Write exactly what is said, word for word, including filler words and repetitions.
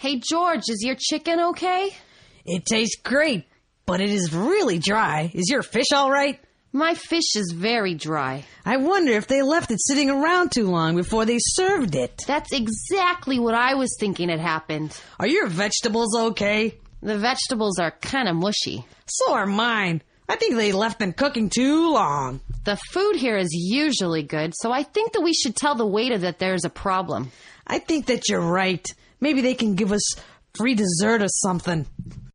Hey, George, is your chicken okay? It tastes great, but it is really dry. Is your fish all right? My fish is very dry. I wonder if they left it sitting around too long before they served it. That's exactly what I was thinking had happened. Are your vegetables okay? The vegetables are kind of mushy. So are mine. I think they left them cooking too long. The food here is usually good, so I think that we should tell the waiter that there's a problem. I think that you're right. Maybe they can give us free dessert or something.